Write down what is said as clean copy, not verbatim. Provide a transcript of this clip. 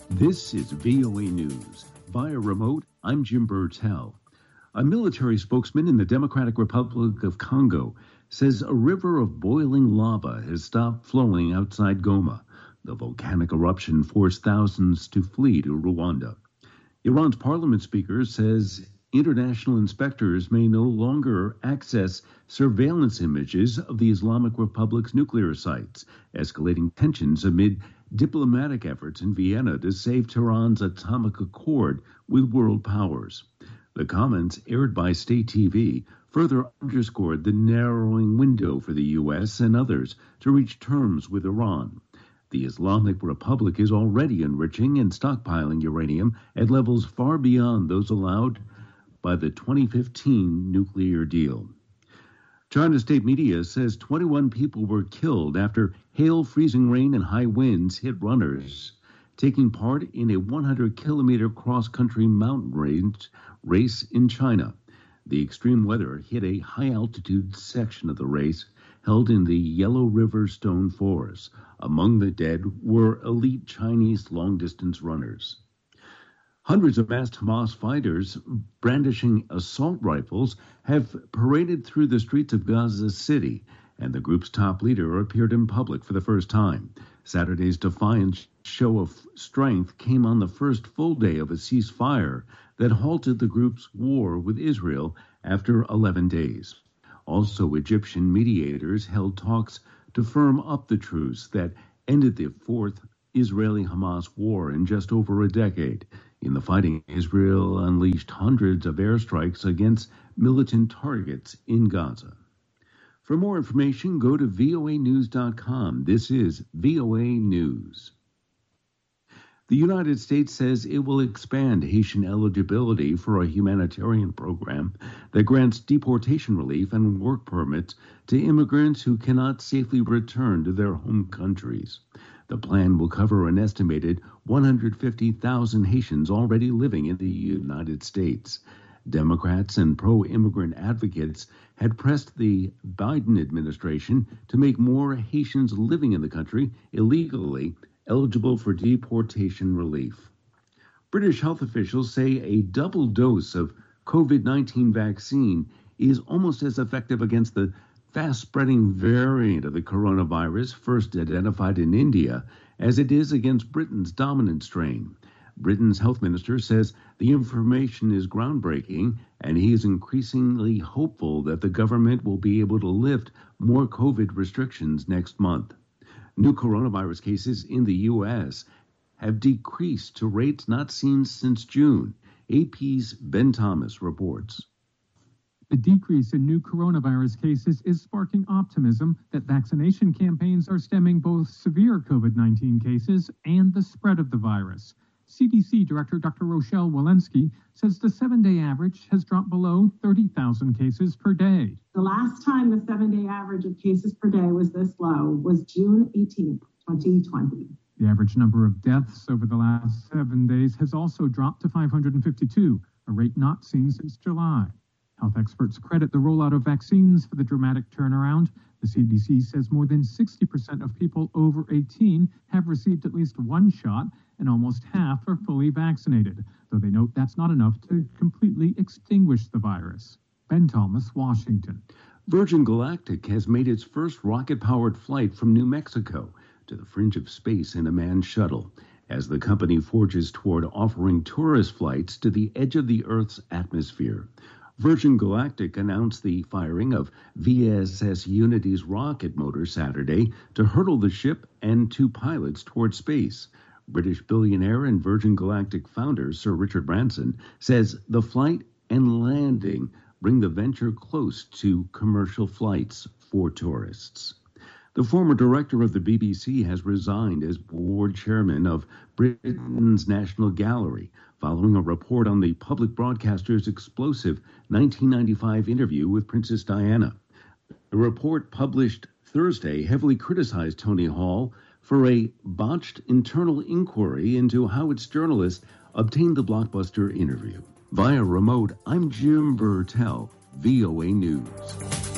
This is VOA News. Via remote, I'm Jim Burtell. A military spokesman in the Democratic Republic of Congo says a river of boiling lava has stopped flowing outside Goma. The volcanic eruption forced thousands to flee to Rwanda. Iran's parliament speaker says international inspectors may no longer access surveillance images of the Islamic Republic's nuclear sites, escalating tensions amid diplomatic efforts in Vienna to save Tehran's atomic accord with world powers. The comments, aired by state TV, further underscored the narrowing window for the U.S. and others to reach terms with Iran. The Islamic Republic is already enriching and stockpiling uranium at levels far beyond those allowed by the 2015 nuclear deal. China state media says 21 people were killed after hail, freezing rain, and high winds hit runners taking part in a 100-kilometer cross-country mountain race in China. The extreme weather hit a high-altitude section of the race held in the Yellow River Stone Forest. Among the dead were elite Chinese long-distance runners. Hundreds of masked Hamas fighters brandishing assault rifles have paraded through the streets of Gaza City, and the group's top leader appeared in public for the first time. Saturday's defiant show of strength came on the first full day of a ceasefire that halted the group's war with Israel after 11 days. Also, Egyptian mediators held talks to firm up the truce that ended the fourth Israeli-Hamas war in just over a decade. In the fighting, Israel unleashed hundreds of airstrikes against militant targets in Gaza. For more information, go to voanews.com. This is VOA News. The United States says it will expand Haitian eligibility for a humanitarian program that grants deportation relief and work permits to immigrants who cannot safely return to their home countries. The plan will cover an estimated 150,000 Haitians already living in the United States. Democrats and pro-immigrant advocates had pressed the Biden administration to make more Haitians living in the country illegally eligible for deportation relief. British health officials say a double dose of COVID-19 vaccine is almost as effective against the fast-spreading variant of the coronavirus first identified in India as it is against Britain's dominant strain. Britain's health minister says the information is groundbreaking, and he is increasingly hopeful that the government will be able to lift more COVID restrictions next month. New coronavirus cases in the U.S. have decreased to rates not seen since June. AP's Ben Thomas reports. The decrease in new coronavirus cases is sparking optimism that vaccination campaigns are stemming both severe COVID-19 cases and the spread of the virus. CDC Director Dr. Rochelle Walensky says the 7-day average has dropped below 30,000 cases per day. The last time the 7-day average of cases per day was this low was June 18th, 2020. The average number of deaths over the last 7 days has also dropped to 552, a rate not seen since July. Health experts credit the rollout of vaccines for the dramatic turnaround. The CDC says more than 60% of people over 18 have received at least one shot, and almost half are fully vaccinated, though they note that's not enough to completely extinguish the virus. Ben Thomas, Washington. Virgin Galactic has made its first rocket-powered flight from New Mexico to the fringe of space in a manned shuttle, as the company forges toward offering tourist flights to the edge of the Earth's atmosphere. Virgin Galactic announced the firing of VSS Unity's rocket motor Saturday to hurtle the ship and two pilots toward space. British billionaire and Virgin Galactic founder Sir Richard Branson says the flight and landing bring the venture close to commercial flights for tourists. The former director of the BBC has resigned as board chairman of Britain's National Gallery, following a report on the public broadcaster's explosive 1995 interview with Princess Diana. The report, published Thursday, heavily criticized Tony Hall for a botched internal inquiry into how its journalists obtained the blockbuster interview. Via remote, I'm Jim Burtell, VOA News.